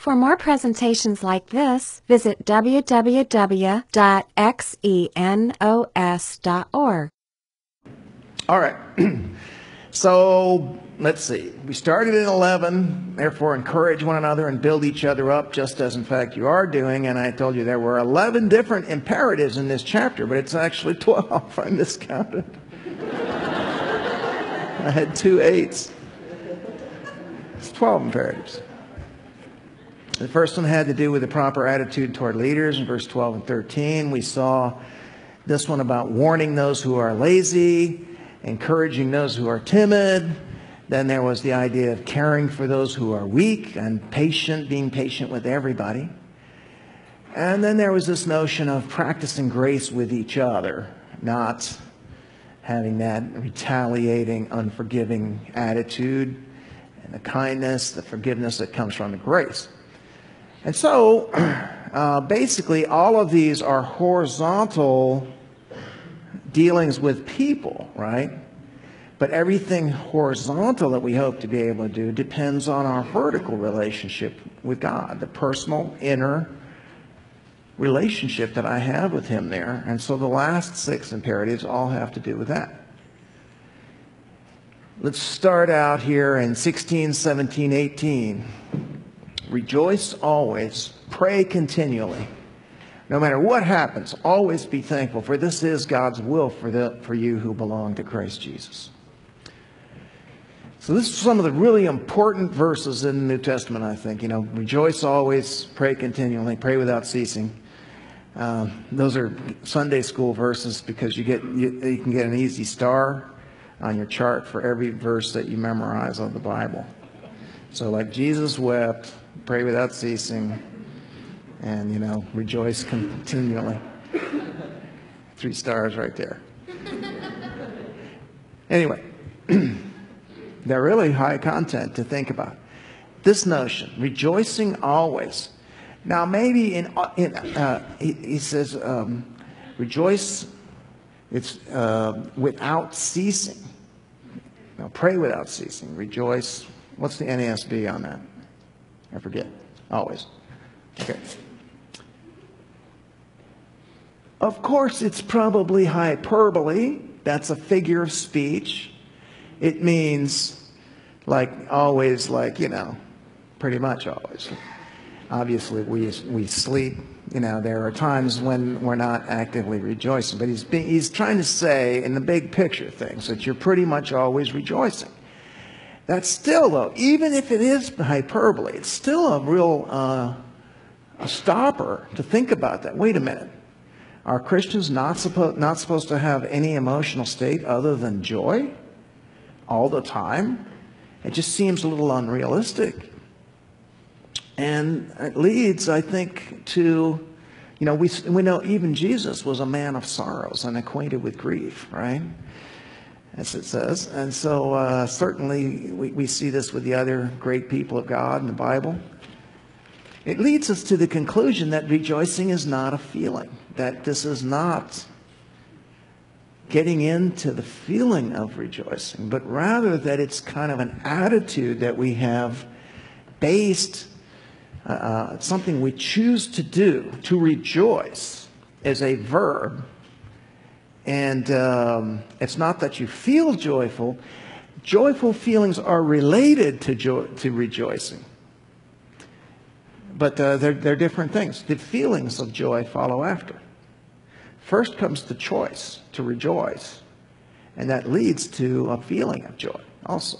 For more presentations like this, visit www.xenos.org. All right. So let's see. We started in 11, therefore encourage one another and build each other up, just as in fact you are doing. And I told you there were 11 different imperatives in this chapter, but it's actually 12. I miscounted. I had 2 8s. It's 12 imperatives. The first one had to do with the proper attitude toward leaders in verse 12 and 13. We saw this one about warning those who are lazy, encouraging those who are timid. Then there was the idea of caring for those who are weak and patient, being patient with everybody. And then there was this notion of practicing grace with each other, not having that retaliating, unforgiving attitude, and the kindness, the forgiveness that comes from the grace. And so, basically, all of these are horizontal dealings with people, right? But everything horizontal that we hope to be able to do depends on our vertical relationship with God, the personal, inner relationship that I have with Him there. And so the last 6 imperatives all have to do with that. Let's start out here in 16, 17, 18. Rejoice always, pray continually. No matter what happens, always be thankful, for this is God's will for you who belong to Christ Jesus. So this is some of the really important verses in the New Testament, I think. Rejoice always, pray continually, pray without ceasing. Those are Sunday school verses because you can get an easy star on your chart for every verse that you memorize of the Bible. So like Jesus wept, pray without ceasing, and, rejoice continually. 3 stars right there. Anyway, they're really high content to think about. This notion, rejoicing always. Now, maybe he says, rejoice, it's without ceasing. Now, pray without ceasing. Rejoice. What's the NASB on that? I forget. Always. Okay. Of course, it's probably hyperbole. That's a figure of speech. It means like always, pretty much always. Obviously, we sleep. There are times when we're not actively rejoicing. But he's trying to say in the big picture things that you're pretty much always rejoicing. That's still, though, even if it is hyperbole, it's still a real a stopper to think about that. Wait a minute. Are Christians not supposed to have any emotional state other than joy all the time? It just seems a little unrealistic. And it leads, I think, to, we know even Jesus was a man of sorrows and acquainted with grief, right? As it says. And so certainly we see this with the other great people of God in the Bible. It leads us to the conclusion that rejoicing is not a feeling, that this is not getting into the feeling of rejoicing, but rather that it's kind of an attitude that we have based, something we choose to do. To rejoice is a verb. And it's not that you feel joyful. Joyful feelings are related to rejoicing. But they're different things. The feelings of joy follow after. First comes the choice to rejoice. And that leads to a feeling of joy also.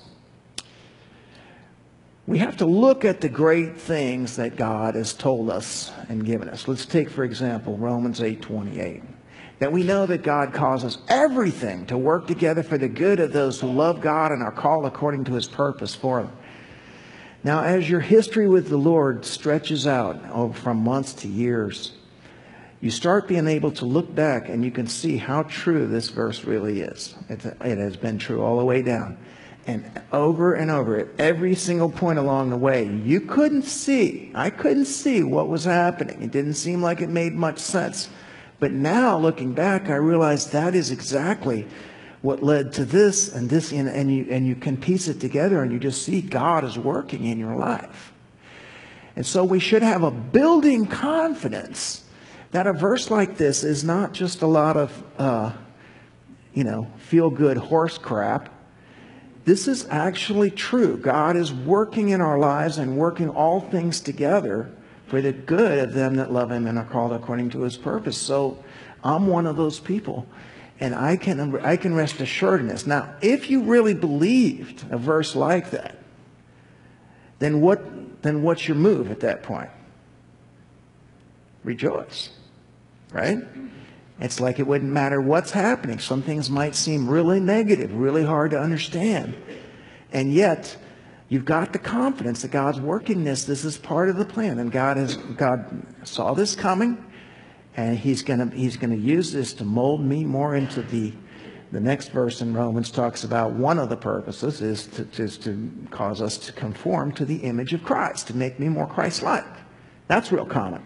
We have to look at the great things that God has told us and given us. Let's take, for example, Romans 8:28. That we know that God causes everything to work together for the good of those who love God and are called according to His purpose for them. Now, as your history with the Lord stretches out from months to years, you start being able to look back and you can see how true this verse really is. It has been true all the way down. And over, at every single point along the way, I couldn't see what was happening. It didn't seem like it made much sense. But now, looking back, I realize that is exactly what led to this and this, and you can piece it together, and you just see God is working in your life. And so we should have a building confidence that a verse like this is not just a lot of, feel-good horse crap. This is actually true. God is working in our lives and working all things together for the good of them that love Him and are called according to His purpose. So I'm one of those people, and I can rest assured in this. Now, if you really believed a verse like that, then what's your move at that point? Rejoice, right? It's like it wouldn't matter what's happening. Some things might seem really negative, really hard to understand. And yet, you've got the confidence that God's working this. This is part of the plan. And God saw this coming. And He's gonna use this to mold me more into the next verse in Romans talks about one of the purposes is to cause us to conform to the image of Christ, to make me more Christ-like. That's real common.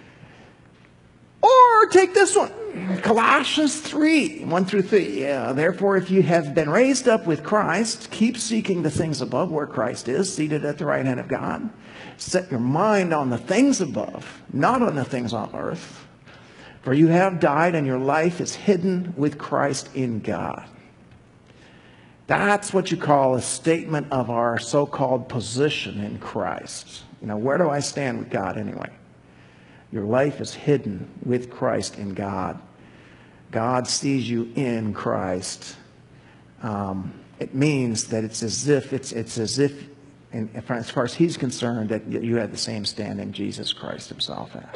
Or take this one, Colossians 3, 1 through 3. Yeah, therefore, if you have been raised up with Christ, keep seeking the things above where Christ is, seated at the right hand of God. Set your mind on the things above, not on the things on earth. For you have died and your life is hidden with Christ in God. That's what you call a statement of our so-called position in Christ. Where do I stand with God anyway? Your life is hidden with Christ in God. God sees you in Christ. It means that it's as if, and as far as He's concerned, that you have the same standing Jesus Christ Himself has.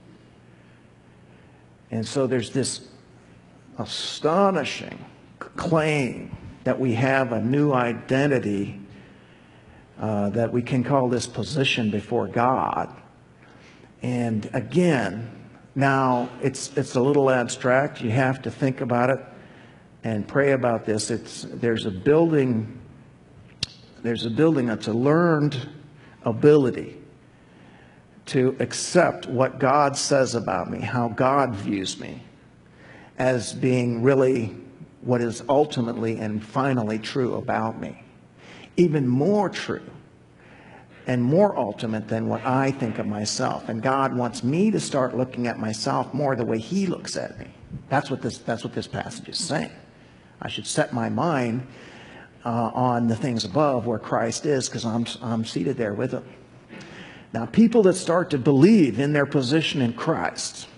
And so there's this astonishing claim that we have a new identity, that we can call this position before God. And again, now it's a little abstract. You have to think about it and pray about this. There's a building that's a learned ability to accept what God says about me, how God views me, as being really what is ultimately and finally true about me. Even more true and more ultimate than what I think of myself. And God wants me to start looking at myself more the way He looks at me. That's what this passage is saying. I should set my mind on the things above where Christ is, because I'm seated there with Him. Now, people that start to believe in their position in Christ,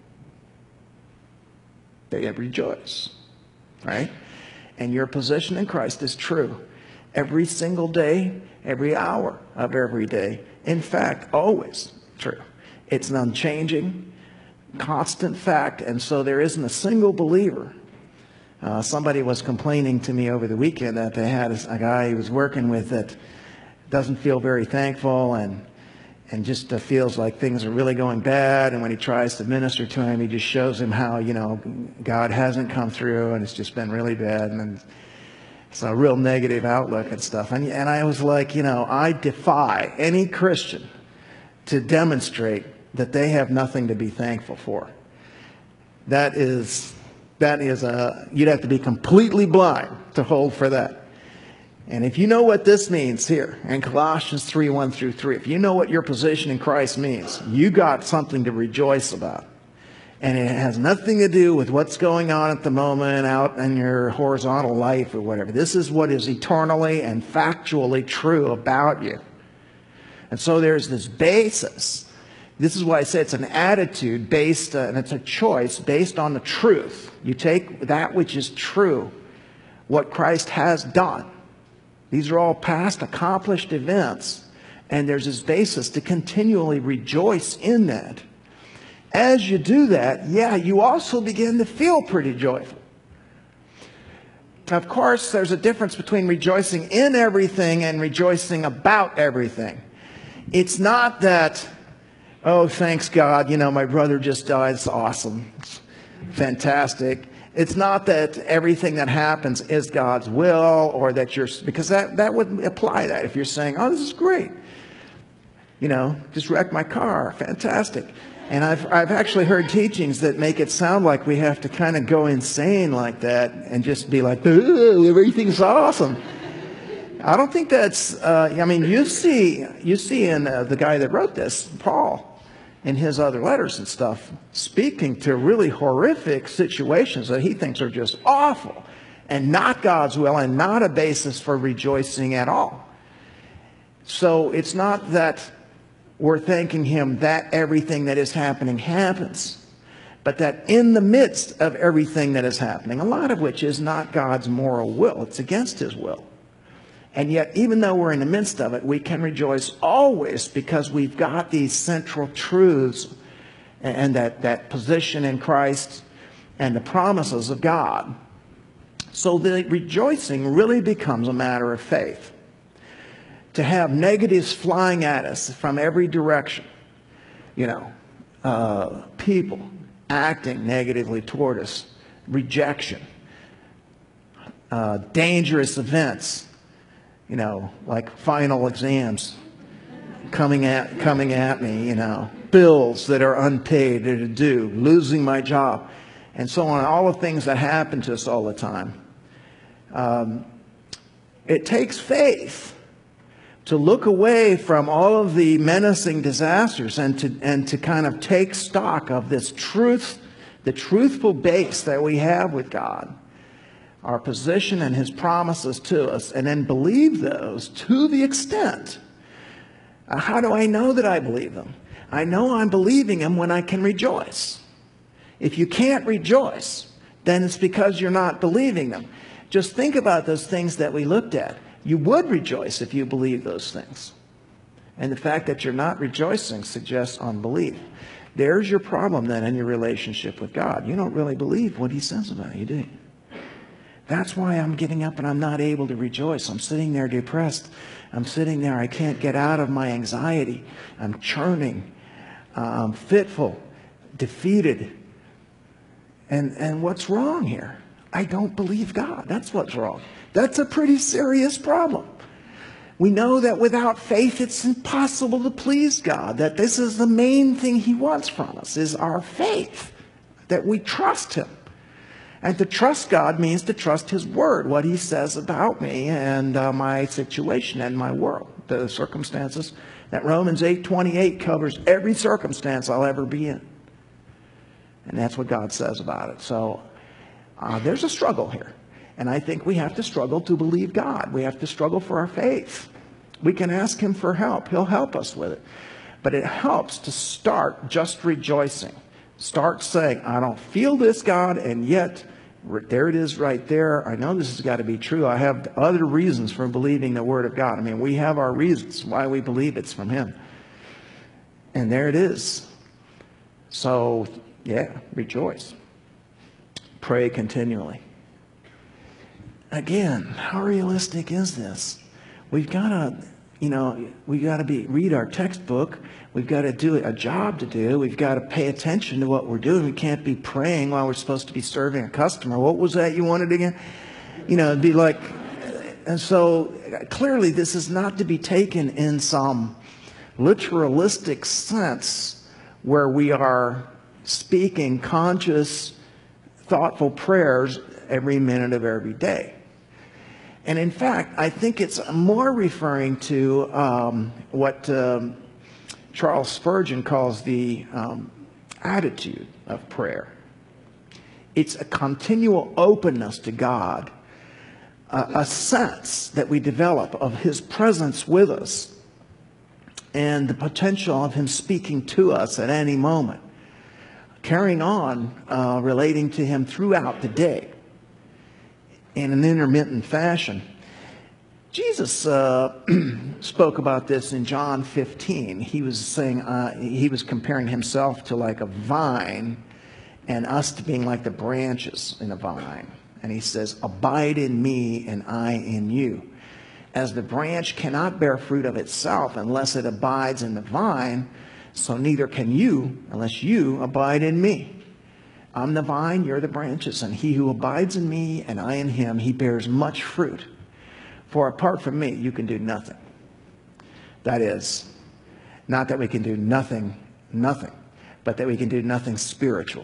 they rejoice, right? And your position in Christ is true every single day, every hour of every day. In fact, always true. It's an unchanging, constant fact. And so there isn't a single believer. Somebody was complaining to me over the weekend that they had a guy he was working with that doesn't feel very thankful and just feels like things are really going bad. And when he tries to minister to him, he just shows him how, God hasn't come through and it's just been really bad. And it's a real negative outlook and stuff. And I was like, I defy any Christian to demonstrate that they have nothing to be thankful for. You'd have to be completely blind to hold for that. And if you know what this means here in Colossians 3, 1 through 3, if you know what your position in Christ means, you got something to rejoice about. And it has nothing to do with what's going on at the moment out in your horizontal life or whatever. This is what is eternally and factually true about you. And so there's this basis. This is why I say it's an attitude based, and it's a choice based on the truth. You take that which is true, what Christ has done. These are all past accomplished events. And there's this basis to continually rejoice in that. As you do that, you also begin to feel pretty joyful. Of course, there's a difference between rejoicing in everything and rejoicing about everything. It's not that, oh, thanks God, my brother just died. It's awesome. It's fantastic. It's not that everything that happens is God's will, or that because that would apply that. If you're saying, oh, this is great. Just wrecked my car. Fantastic. And I've actually heard teachings that make it sound like we have to kind of go insane like that and just be like, oh, everything's awesome. I don't think that's, I mean, you see in the guy that wrote this, Paul, in his other letters and stuff, speaking to really horrific situations that he thinks are just awful and not God's will and not a basis for rejoicing at all. So it's not that we're thanking him that everything that is happening happens, but that in the midst of everything that is happening, a lot of which is not God's moral will, it's against his will. And yet, even though we're in the midst of it, we can rejoice always because we've got these central truths and that position in Christ and the promises of God. So the rejoicing really becomes a matter of faith. To have negatives flying at us from every direction, people acting negatively toward us, rejection, dangerous events, like final exams coming at me, bills that are unpaid that are due, losing my job, and so on, all the things that happen to us all the time. It takes faith to look away from all of the menacing disasters and to kind of take stock of this truth, the truthful base that we have with God, our position and his promises to us, and then believe those to the extent. How do I know that I believe them? I know I'm believing them when I can rejoice. If you can't rejoice, then it's because you're not believing them. Just think about those things that we looked at. You would rejoice if you believe those things. And the fact that you're not rejoicing suggests unbelief. There's your problem then in your relationship with God. You don't really believe what he says about you, do you? That's why I'm getting up and I'm not able to rejoice. I'm sitting there depressed. I'm sitting there. I can't get out of my anxiety. I'm churning. I'm fitful, defeated. And what's wrong here? I don't believe God. That's what's wrong. That's a pretty serious problem. We know that without faith, it's impossible to please God. That this is the main thing he wants from us, is our faith. That we trust him. And to trust God means to trust his word, what he says about me and my situation and my world, the circumstances. That Romans 8:28 covers every circumstance I'll ever be in. And that's what God says about it. So there's a struggle here. And I think we have to struggle to believe God. We have to struggle for our faith. We can ask him for help. He'll help us with it. But it helps to start just rejoicing. Start saying, I don't feel this, God, and yet there it is right there. I know this has got to be true. I have other reasons for believing the word of God. I mean, we have our reasons why we believe it's from him. And there it is. So, yeah, rejoice. Pray continually. Again, how realistic is this? We've got to, read our textbook. We've got to do a job to do. We've got to pay attention to what we're doing. We can't be praying while we're supposed to be serving a customer. What was that you wanted again? It'd be like, and so clearly this is not to be taken in some literalistic sense where we are speaking conscious, thoughtful prayers every minute of every day. And in fact, I think it's more referring to what Charles Spurgeon calls the attitude of prayer. It's a continual openness to God, a sense that we develop of his presence with us and the potential of him speaking to us at any moment, carrying on relating to him throughout the day in an intermittent fashion. Jesus spoke about this in John 15. He was saying, he was comparing himself to like a vine and us to being like the branches in a vine. And he says, abide in me and I in you. As the branch cannot bear fruit of itself unless it abides in the vine, so neither can you unless you abide in me. I'm the vine, you're the branches, and he who abides in me and I in him, he bears much fruit. For apart from me, you can do nothing. That is, not that we can do nothing, but that we can do nothing spiritual.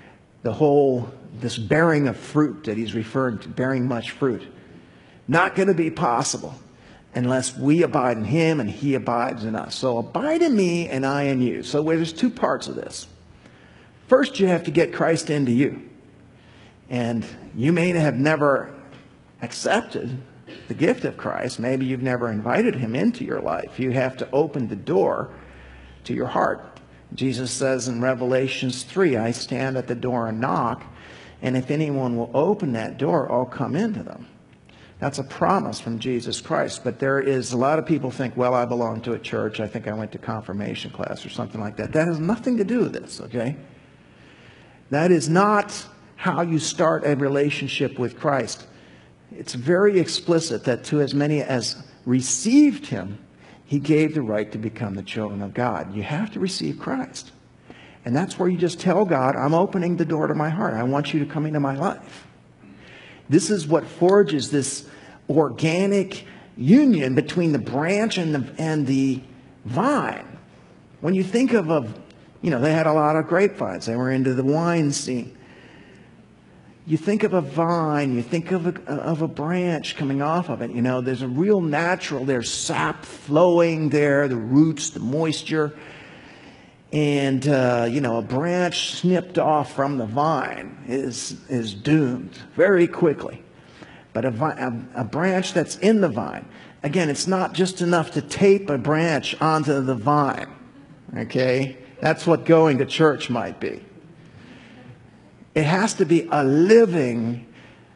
This bearing of fruit that he's referring to, bearing much fruit, not going to be possible unless we abide in him and he abides in us. So abide in me and I in you. So there's two parts of this. First, you have to get Christ into you. And you may have never accepted the gift of Christ. Maybe you've never invited him into your life. You have to open the door to your heart. Jesus says in Revelations 3, I stand at the door and knock, and if anyone will open that door, I'll come into them. That's a promise from Jesus Christ. But there is, a lot of people think, well, I belong to a church. I think I went to confirmation class or something like that. That has nothing to do with this, okay? That is not how you start a relationship with Christ. It's very explicit that to as many as received him, he gave the right to become the children of God. You have to receive Christ. And that's where you just tell God, I'm opening the door to my heart. I want you to come into my life. This is what forges this organic union between the branch and the vine. When you think of they had a lot of grapevines. They were into the wine scene. You think of a vine, you think of a branch coming off of it. There's a real natural, there's sap flowing there, the roots, the moisture. And, a branch snipped off from the vine is doomed very quickly. But a branch that's in the vine, again, it's not just enough to tape a branch onto the vine. Okay? That's what going to church might be. It has to be a living,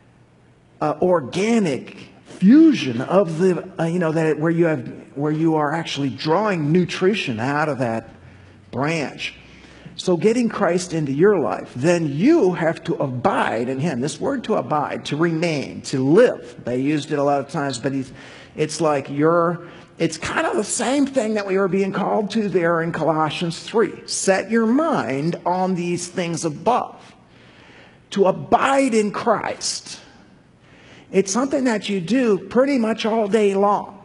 organic fusion of the, where you are actually drawing nutrition out of that branch. So getting Christ into your life, then you have to abide in him. This word to abide, to remain, to live. They used it a lot of times, but it's kind of the same thing that we were being called to there in Colossians 3. Set your mind on these things above. To abide in Christ. It's something that you do pretty much all day long.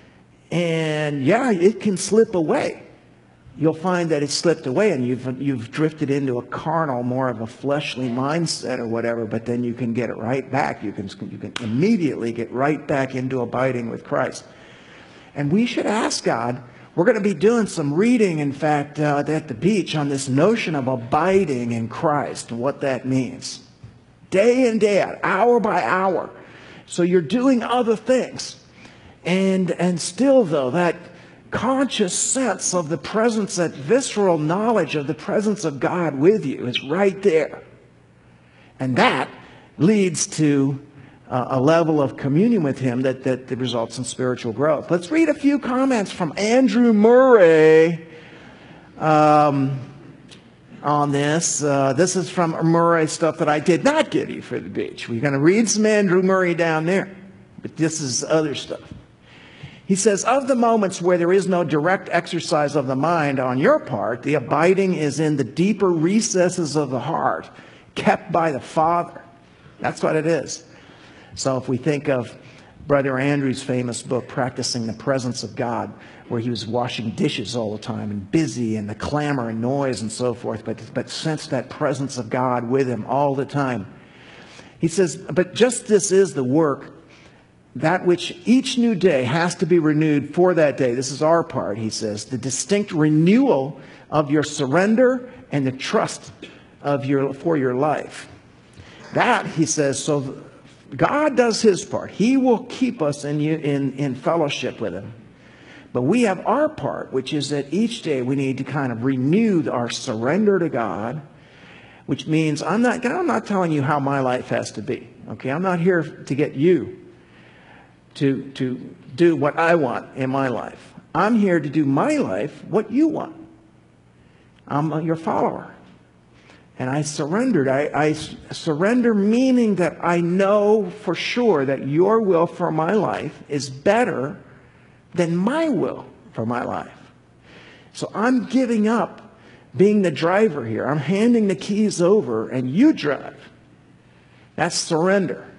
And yeah, it can slip away. You'll find that it's slipped away and you've drifted into a carnal, more of a fleshly mindset or whatever, but then you can get it right back. You can immediately get right back into abiding with Christ. And we should ask God. We're going to be doing some reading, in fact, at the beach on this notion of abiding in Christ and what that means. Day in, day out, hour by hour. So you're doing other things. And still, though, that conscious sense of the presence, that visceral knowledge of the presence of God with you is right there. And that leads to a level of communion with him that results in spiritual growth. Let's read a few comments from Andrew Murray on this. This is from Murray stuff that I did not give you for the beach. We're going to read some Andrew Murray down there. But this is other stuff. He says, of the moments where there is no direct exercise of the mind on your part, the abiding is in the deeper recesses of the heart, kept by the Father. That's what it is. So if we think of Brother Andrew's famous book, Practicing the Presence of God, where he was washing dishes all the time and busy and the clamor and noise and so forth, but sensed that presence of God with him all the time. He says, but just this is the work, that which each new day has to be renewed for that day. This is our part, he says, the distinct renewal of your surrender and the trust for your life. That, he says, so God does his part. He will keep us in fellowship with him. But we have our part, which is that each day we need to kind of renew our surrender to God, which means I'm not telling you how my life has to be. Okay, I'm not here to get you to do what I want in my life. I'm here to do my life what you want. I'm your follower. And I surrendered. I surrender, meaning that I know for sure that your will for my life is better than my will for my life. So I'm giving up being the driver here. I'm handing the keys over and you drive. That's surrender.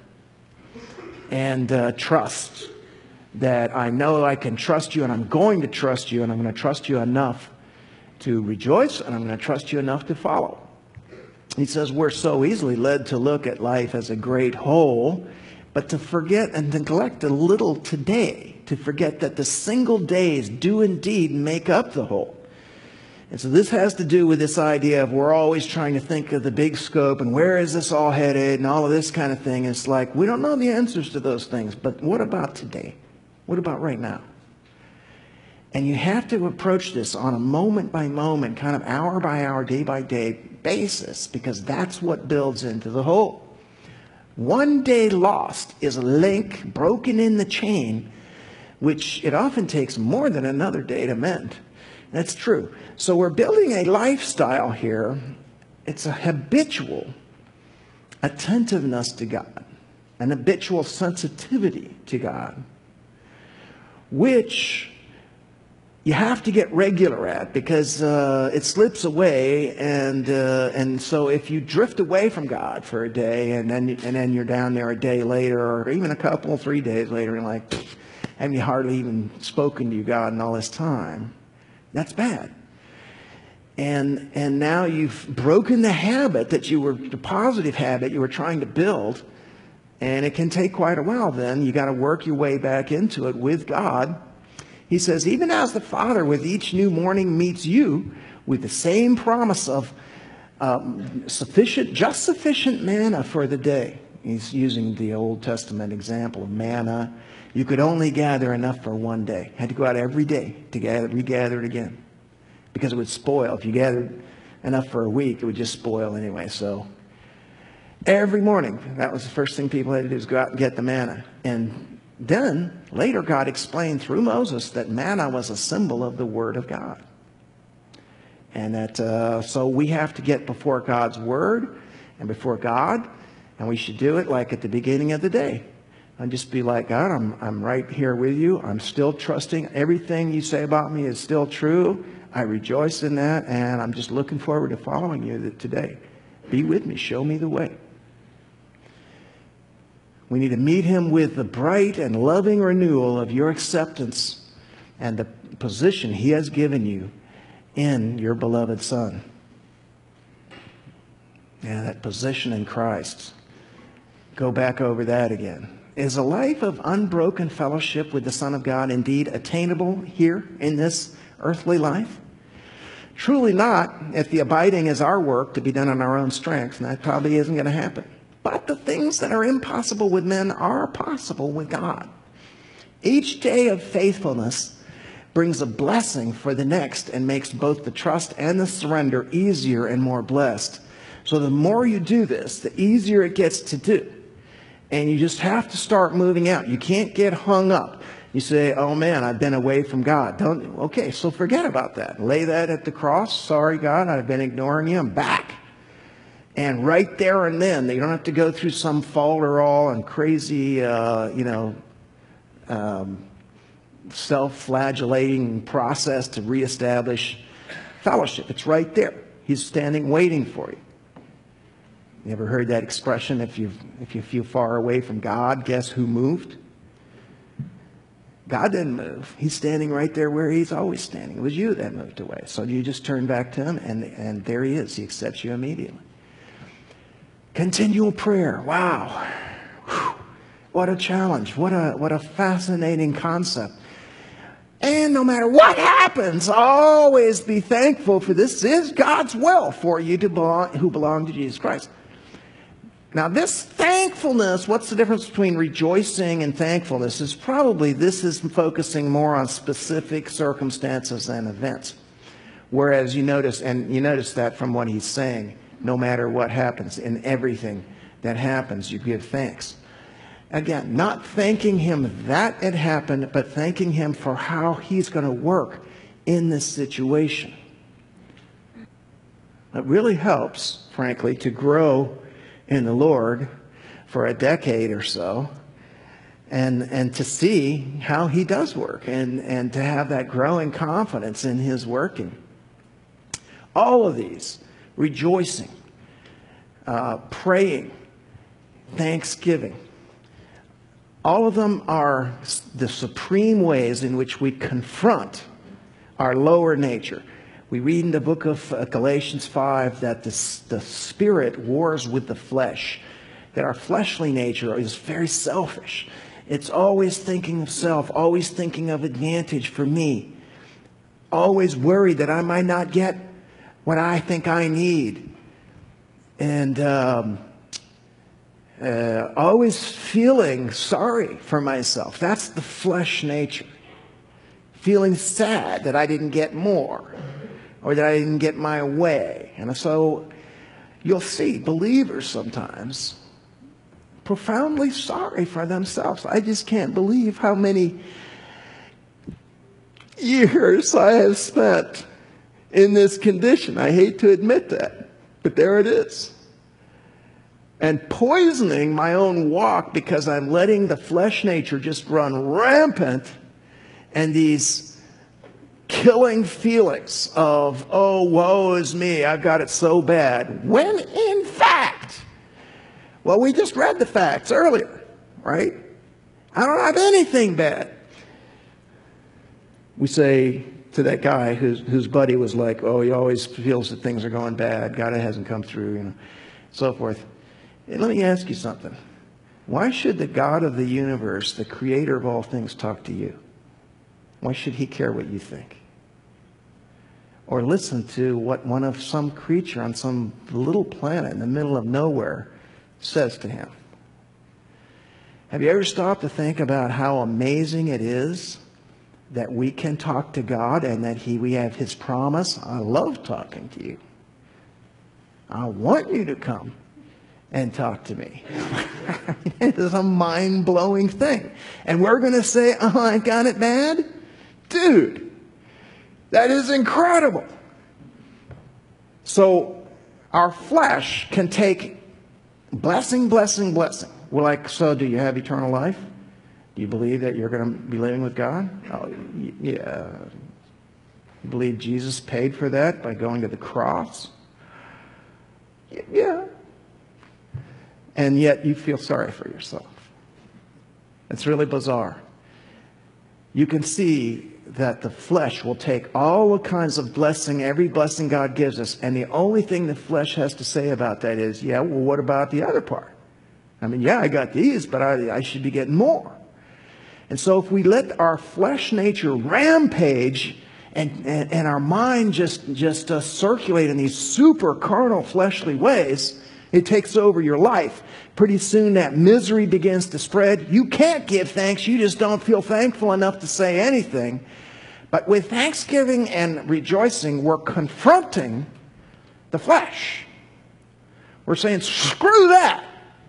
And trust. That I know I can trust you and I'm going to trust you and I'm going to trust you enough to rejoice and I'm going to trust you enough to follow. He says we're so easily led to look at life as a great whole, But to forget and neglect a little today, to forget that the single days do indeed make up the whole. And so this has to do with this idea of we're always trying to think of the big scope and where is this all headed and all of this kind of thing. It's like we don't know the answers to those things, but what about today? What about right now? And you have to approach this on a moment by moment, kind of hour by hour, day by day basis, because that's what builds into the whole. One day lost is a link broken in the chain, which it often takes more than another day to mend. That's true. So we're building a lifestyle here. It's a habitual attentiveness to God, an habitual sensitivity to God, which you have to get regular at because it slips away, and so if you drift away from God for a day and then you're down there a day later or even a couple, 3 days later, and like, haven't you hardly even spoken to you, God, in all this time? That's bad. And now you've broken the habit the positive habit you were trying to build, and it can take quite a while then. You got to work your way back into it with God. He says, even as the Father with each new morning meets you with the same promise of sufficient manna for the day. He's using the Old Testament example of manna. You could only gather enough for one day. Had to go out every day to regather it again, because it would spoil. If you gathered enough for a week, it would just spoil anyway. So every morning, that was the first thing people had to do, is go out and get the manna. And then, later, God explained through Moses that manna was a symbol of the Word of God. And that, so we have to get before God's Word and before God, and we should do it like at the beginning of the day. And just be like, God, I'm right here with you. I'm still trusting. Everything you say about me is still true. I rejoice in that, and I'm just looking forward to following you today. Be with me. Show me the way. We need to meet him with the bright and loving renewal of your acceptance and the position he has given you in your beloved Son. Yeah, that position in Christ. Go back over that again. Is a life of unbroken fellowship with the Son of God indeed attainable here in this earthly life? Truly not, if the abiding is our work to be done on our own strength, and that probably isn't going to happen. But the things that are impossible with men are possible with God. Each day of faithfulness brings a blessing for the next and makes both the trust and the surrender easier and more blessed. So the more you do this, the easier it gets to do. And you just have to start moving out. You can't get hung up. You say, oh man, I've been away from God. Okay, so forget about that. Lay that at the cross. Sorry, God, I've been ignoring you. I'm back. And right there and then, you don't have to go through some falderall and crazy, self-flagellating process to reestablish fellowship. It's right there. He's standing waiting for you. You ever heard that expression, if you feel far away from God, guess who moved? God didn't move. He's standing right there where he's always standing. It was you that moved away. So you just turn back to him, and there he is. He accepts you immediately. Continual prayer. Wow. Whew. What a challenge. What a fascinating concept. And no matter what happens, always be thankful, for this is God's will for you who belong to Jesus Christ. Now this thankfulness, what's the difference between rejoicing and thankfulness? This is focusing more on specific circumstances and events. Whereas you notice that from what he's saying, no matter what happens, in everything that happens, you give thanks. Again, not thanking him that it happened, but thanking him for how he's going to work in this situation. It really helps, frankly, to grow in the Lord for a decade or so, and to see how he does work, and to have that growing confidence in his working. All of these, rejoicing, praying, thanksgiving, all of them are the supreme ways in which we confront our lower nature. We read in the book of Galatians 5 that the Spirit wars with the flesh. that our fleshly nature is very selfish. It's always thinking of self, always thinking of advantage for me, always worried that I might not get what I think I need, and always feeling sorry for myself. That's the flesh nature. Feeling sad that I didn't get more, or that I didn't get my way. And so you'll see believers sometimes profoundly sorry for themselves. I just can't believe how many years I have spent in this condition. I hate to admit that, but there it is. And poisoning my own walk because I'm letting the flesh nature just run rampant, and these killing feelings of, oh, woe is me, I've got it so bad. When in fact, well, we just read the facts earlier, right? I don't have anything bad. We say to that guy whose buddy was like, oh, he always feels that things are going bad, God hasn't come through, so forth. And let me ask you something. Why should the God of the universe, the creator of all things, talk to you? Why should he care what you think? Or listen to what some creature on some little planet in the middle of nowhere says to him? Have you ever stopped to think about how amazing it is that we can talk to God and that we have his promise? I love talking to you. I want you to come and talk to me. It is a mind-blowing thing. And we're going to say, oh, I got it bad? Dude, that is incredible. So our flesh can take blessing, blessing, blessing. We're like, so do you have eternal life? Do you believe that you're going to be living with God? Oh, yeah. You believe Jesus paid for that by going to the cross? Yeah. And yet you feel sorry for yourself. It's really bizarre. You can see that the flesh will take all the kinds of blessing, every blessing God gives us, and the only thing the flesh has to say about that is, yeah, well, what about the other part? I mean, yeah, I got these, but I should be getting more. And so if we let our flesh nature rampage and our mind just circulate in these super carnal fleshly ways, it takes over your life. Pretty soon that misery begins to spread. You can't give thanks. You just don't feel thankful enough to say anything. But with thanksgiving and rejoicing, we're confronting the flesh. We're saying, screw that.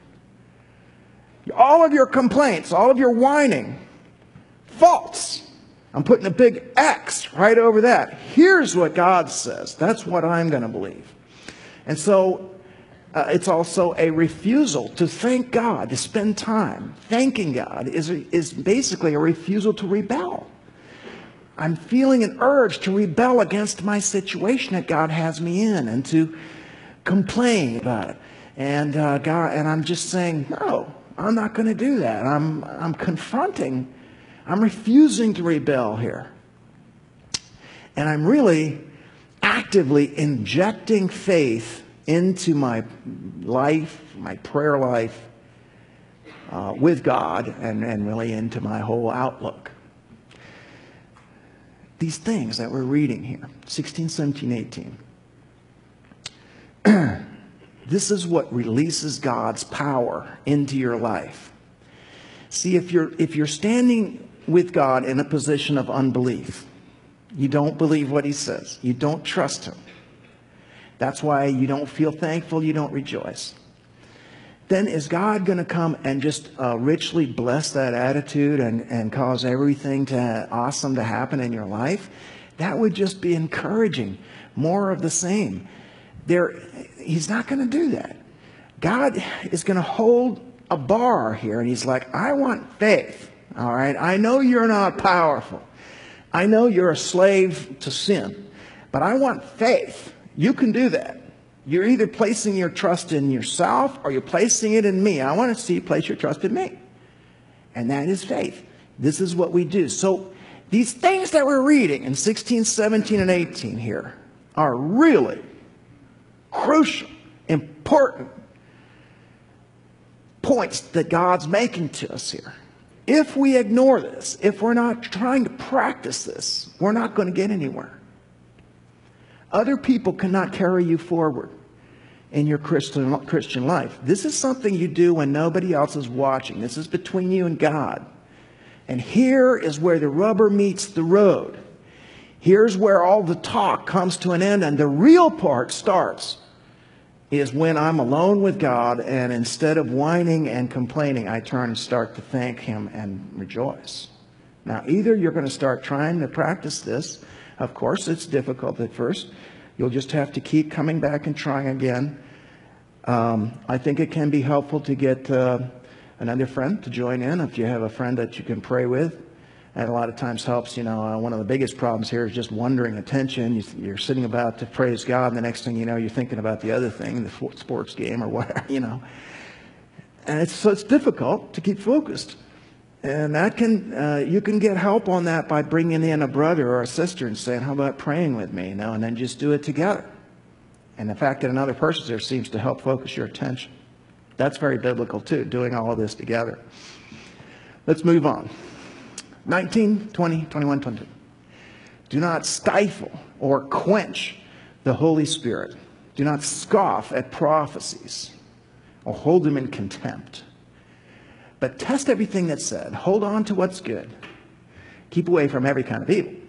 All of your complaints, all of your whining, false. I'm putting a big X right over that. Here's what God says. That's what I'm going to believe. And so it's also a refusal to thank God, to spend time. Thanking God is basically a refusal to rebel. I'm feeling an urge to rebel against my situation that God has me in and to complain about it. And I'm just saying, no, I'm not going to do that. I'm confronting. I'm refusing to rebel here. And I'm really actively injecting faith into my life, my prayer life with God, and really into my whole outlook. These things that we're reading here, 16, 17, 18. This is what releases God's power into your life. See, if you're standing with God in a position of unbelief, you don't believe what he says, you don't trust him, that's why you don't feel thankful, you don't rejoice, then is God going to come and just richly bless that attitude and cause everything awesome to happen in your life? That would just be encouraging. More of the same. He's not going to do that. God is going to hold a bar here, and he's like, I want faith. All right? I know you're not powerful. I know you're a slave to sin, but I want faith. You can do that. You're either placing your trust in yourself or you're placing it in me. I want to see you place your trust in me. And that is faith. This is what we do. So these things that we're reading in 16, 17, and 18 here are really crucial, important points that God's making to us here. If we ignore this, if we're not trying to practice this, we're not going to get anywhere. Other people cannot carry you forward in your Christian life. This is something you do when nobody else is watching. This is between you and God. And here is where the rubber meets the road. Here's where all the talk comes to an end and the real part starts, is when I'm alone with God, and instead of whining and complaining, I turn and start to thank Him and rejoice. Now, either you're going to start trying to practice this. Of course, it's difficult at first. You'll just have to keep coming back and trying again. I think it can be helpful to get another friend to join in, if you have a friend that you can pray with. And a lot of times helps. One of the biggest problems here is just wandering attention. You're sitting about to praise God, and the next thing you know, you're thinking about the other thing, the sports game or whatever, And so it's difficult to keep focused. And that you can get help on that by bringing in a brother or a sister and saying, how about praying with me, and then just do it together. And the fact that another person's there seems to help focus your attention. That's very biblical too, doing all of this together. Let's move on. 19, 20, 21, 22. Do not stifle or quench the Holy Spirit. Do not scoff at prophecies or hold them in contempt. But test everything that's said. Hold on to what's good. Keep away from every kind of evil.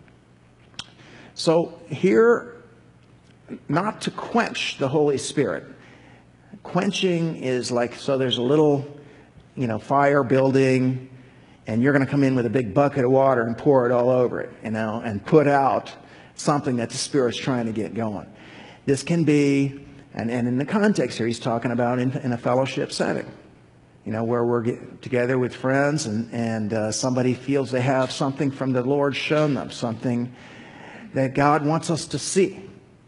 So here, not to quench the Holy Spirit. Quenching is like, so there's a little, fire building, and you're going to come in with a big bucket of water and pour it all over it, and put out something that the Spirit's trying to get going. This can be, and in the context here, he's talking about in a fellowship setting, where we're together with friends and somebody feels they have something from the Lord shown them, something that God wants us to see.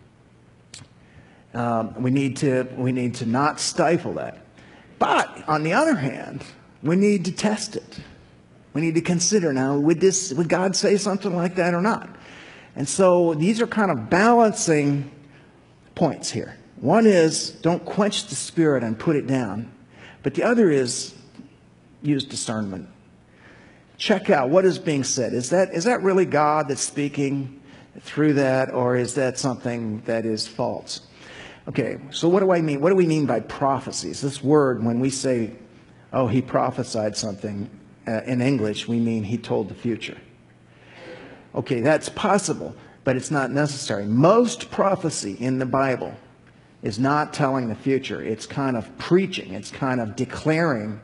We need to not stifle that. But on the other hand, we need to test it. We need to consider now, would God say something like that or not? And so these are kind of balancing points here. One is, don't quench the Spirit and put it down. But the other is, use discernment. Check out what is being said. Is that really God that's speaking through that, or is that something that is false? Okay, so what do I mean? What do we mean by prophecies? This word, when we say, oh, he prophesied something, in English, we mean he told the future. Okay, that's possible, but it's not necessary. Most prophecy in the Bible is not telling the future. It's kind of preaching. It's kind of declaring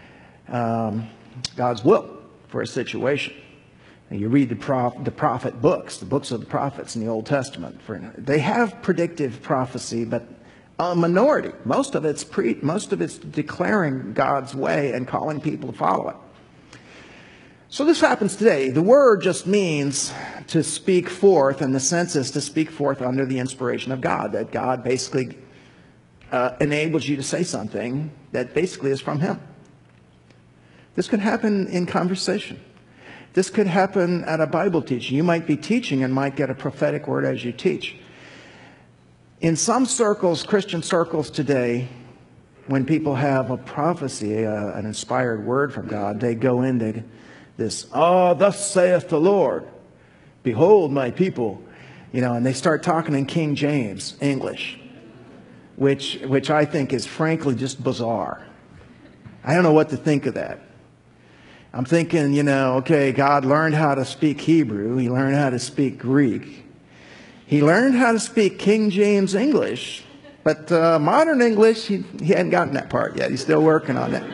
God's will for a situation. And you read the prophet books, the books of the prophets in the Old Testament. They have predictive prophecy, but a minority. Most of it's declaring God's way and calling people to follow it. So this happens today. The word just means to speak forth, and the sense is to speak forth under the inspiration of God, that God basically enables you to say something that basically is from Him. This could happen in conversation. This could happen at a Bible teaching. You might be teaching and might get a prophetic word as you teach. In some circles, Christian circles today, when people have a prophecy, an inspired word from God, they go into this, thus saith the Lord, behold my people, and they start talking in King James English, which I think is frankly just bizarre. I don't know what to think of that. I'm thinking, okay, God learned how to speak Hebrew. He learned how to speak Greek. He learned how to speak King James English, but modern English, he hadn't gotten that part yet. He's still working on that.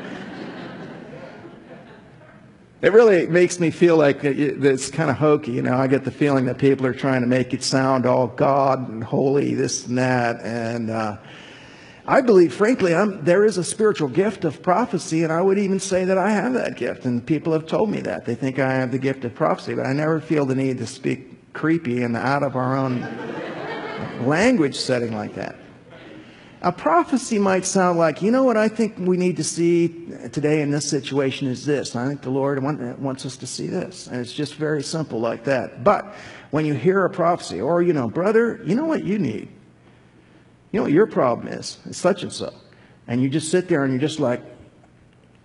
It really makes me feel like it's kind of hokey. I get the feeling that people are trying to make it sound all God and holy, this and that. And I believe, frankly, there is a spiritual gift of prophecy, and I would even say that I have that gift. And people have told me that. They think I have the gift of prophecy, but I never feel the need to speak creepy and out of our own language setting like that. A prophecy might sound like, what I think we need to see today in this situation is this. I think the Lord wants us to see this. And it's just very simple like that. But when you hear a prophecy, or, brother, you know what you need? You know what your problem is? It's such and so. And you just sit there and you're just like,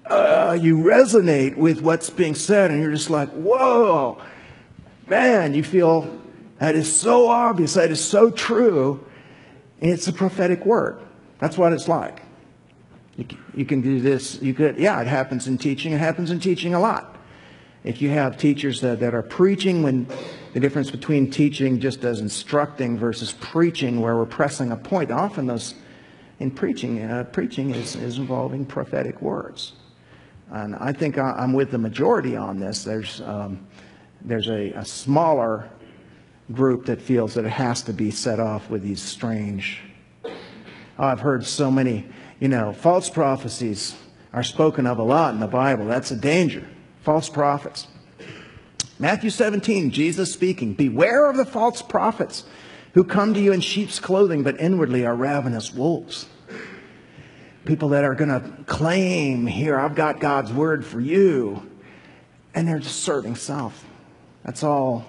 you resonate with what's being said, and you're just like, whoa, man, you feel that is so obvious, that is so true. And it's a prophetic word. That's what it's like. You can do this. It happens in teaching. It happens in teaching a lot. If you have teachers that are preaching, when the difference between teaching just as instructing versus preaching where we're pressing a point, often those in preaching is involving prophetic words. And I think I'm with the majority on this. There's a smaller group that feels that it has to be set off with these strange. I've heard so many, false prophecies are spoken of a lot in the Bible. That's a danger. False prophets. Matthew 17, Jesus speaking, beware of the false prophets who come to you in sheep's clothing, but inwardly are ravenous wolves. People that are going to claim, here, I've got God's word for you. And they're just serving self. That's all.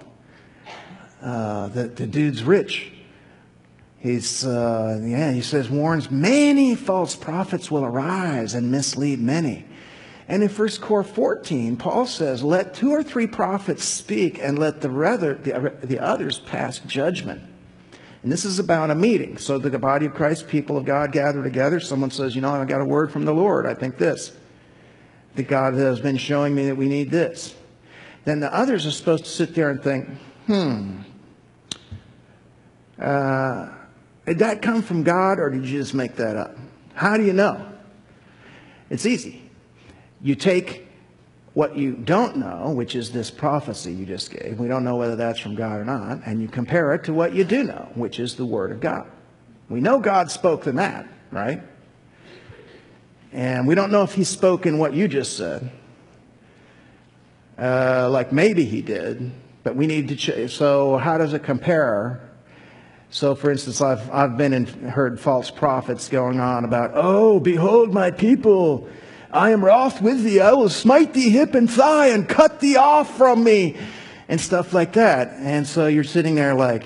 The dude's rich. He says, warns, many false prophets will arise and mislead many. And in 1 Cor 14, Paul says, let 2 or 3 prophets speak and let the others pass judgment. And this is about a meeting. So the body of Christ, people of God gather together. Someone says, I got a word from the Lord. I think this. That God has been showing me that we need this. Then the others are supposed to sit there and think, did that come from God or did you just make that up? How do you know? It's easy. You take what you don't know, which is this prophecy you just gave. We don't know whether that's from God or not. And you compare it to what you do know, which is the Word of God. We know God spoke in that, right? And we don't know if He spoke in what you just said. Like maybe He did, but we need to check. So how does it compare? So, for instance, I've been and heard false prophets going on about, oh, behold my people, I am wroth with thee, I will smite thee hip and thigh and cut thee off from me, and stuff like that. And so you're sitting there like,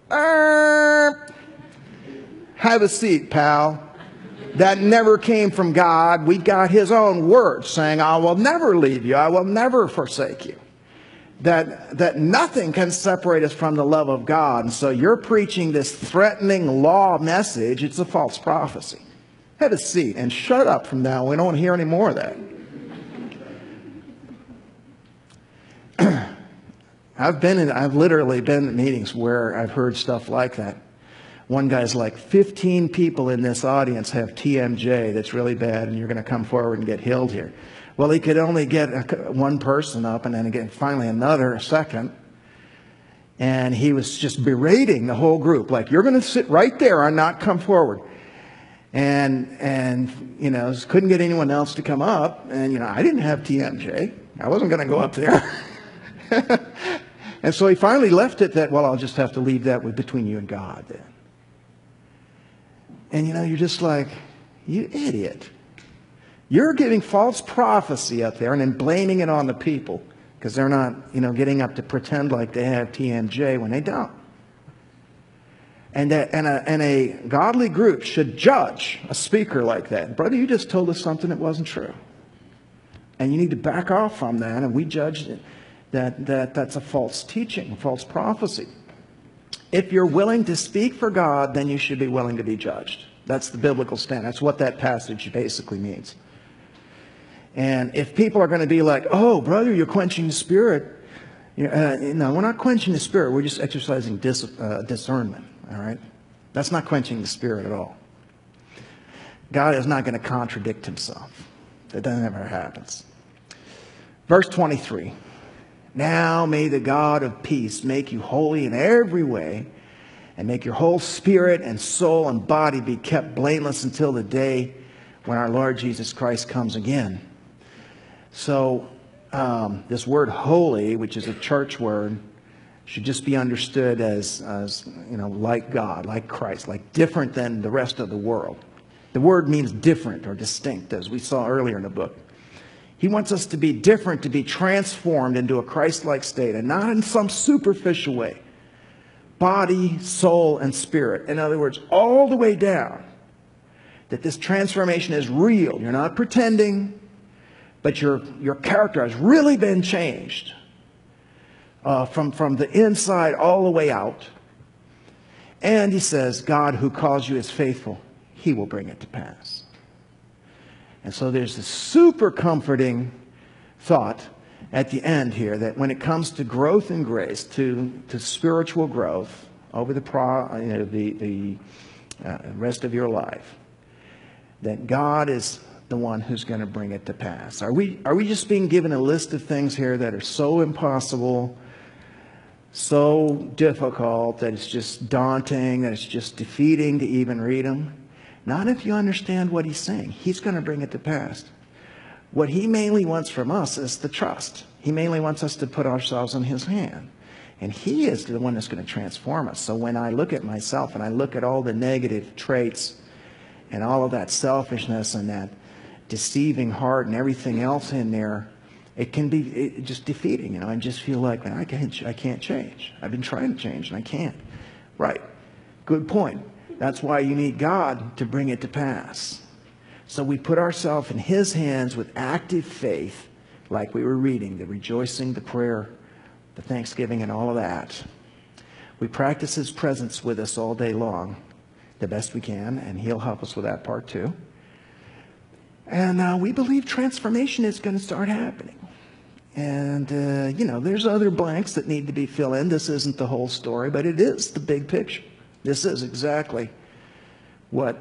have a seat, pal. That never came from God. We got His own word saying, I will never leave you, I will never forsake you. That nothing can separate us from the love of God. And so you're preaching this threatening law message. It's a false prophecy. Have a seat and shut up from now. We don't want to hear any more of that. I've literally been in meetings where I've heard stuff like that. One guy's like, 15 people in this audience have TMJ that's really bad, and you're going to come forward and get healed here. Well, he could only get one person up, and then again, finally a second. And he was just berating the whole group, like, you're going to sit right there and not come forward. And couldn't get anyone else to come up. And, I didn't have TMJ. I wasn't going to go up there. And so he finally left it that, well, I'll just have to leave that between you and God then. And, you're just like, you idiot. You're giving false prophecy up there and then blaming it on the people because they're not, getting up to pretend like they have TMJ when they don't. And a godly group should judge a speaker like that. Brother, you just told us something that wasn't true. And you need to back off from that. And we judge that's a false teaching, a false prophecy. If you're willing to speak for God, then you should be willing to be judged. That's the biblical standard. That's what that passage basically means. And if people are going to be like, oh, brother, you're quenching the Spirit. No, we're not quenching the Spirit. We're just exercising discernment. All right? That's not quenching the Spirit at all. God is not going to contradict Himself. That never happens. Verse 23. Now may the God of peace make you holy in every way, and make your whole spirit and soul and body be kept blameless until the day when our Lord Jesus Christ comes again. So this word holy, which is a church word, should just be understood as like God, like Christ, like different than the rest of the world. The word means different or distinct, as we saw earlier in the book. He wants us to be different, to be transformed into a Christ-like state, and not in some superficial way. Body, soul, and spirit. In other words, all the way down. That this transformation is real. You're not pretending. but your character has really been changed from the inside all the way out. And he says, God who calls you is faithful. He will bring it to pass. And so there's this super comforting thought at the end here that when it comes to growth in grace, to spiritual growth over the rest of your life, that God is the one who's going to bring it to pass. Are we just being given a list of things here that are so impossible, so difficult, that it's just daunting, that it's just defeating to even read them? Not if you understand what he's saying. He's going to bring it to pass. What he mainly wants from us is the trust. He mainly wants us to put ourselves in his hand. And he is the one that's going to transform us. So when I look at myself and I look at all the negative traits and all of that selfishness and that deceiving heart and everything else in there, it can be just defeating. You know, I just feel like, man, I can't change. I've been trying to change and I can't. Right. Good point. That's why you need God to bring it to pass. So we put ourselves in his hands with active faith, like we were reading, the rejoicing, the prayer, the thanksgiving, and all of that. We practice his presence with us all day long, the best we can, and he'll help us with that part too. And we believe transformation is going to start happening. And, there's other blanks that need to be filled in. This isn't the whole story, but it is the big picture. This is exactly what,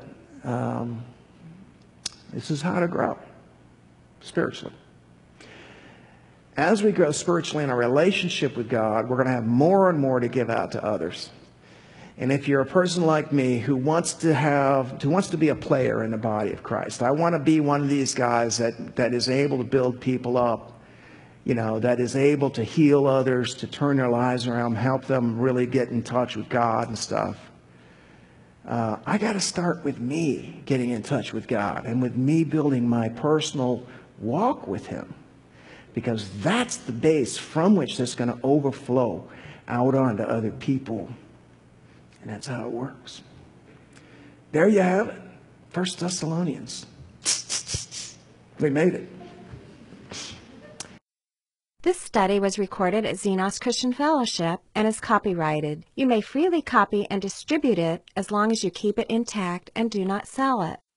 this is how to grow spiritually. As we grow spiritually in our relationship with God, we're going to have more and more to give out to others. And if you're a person like me who wants to be a player in the body of Christ, I want to be one of these guys that is able to build people up, that is able to heal others, to turn their lives around, help them really get in touch with God and stuff. I got to start with me getting in touch with God and with me building my personal walk with him, because that's the base from which this is going to overflow out onto other people. And that's how it works. There you have it. 1 Thessalonians. We made it. This study was recorded at Xenos Christian Fellowship and is copyrighted. You may freely copy and distribute it as long as you keep it intact and do not sell it.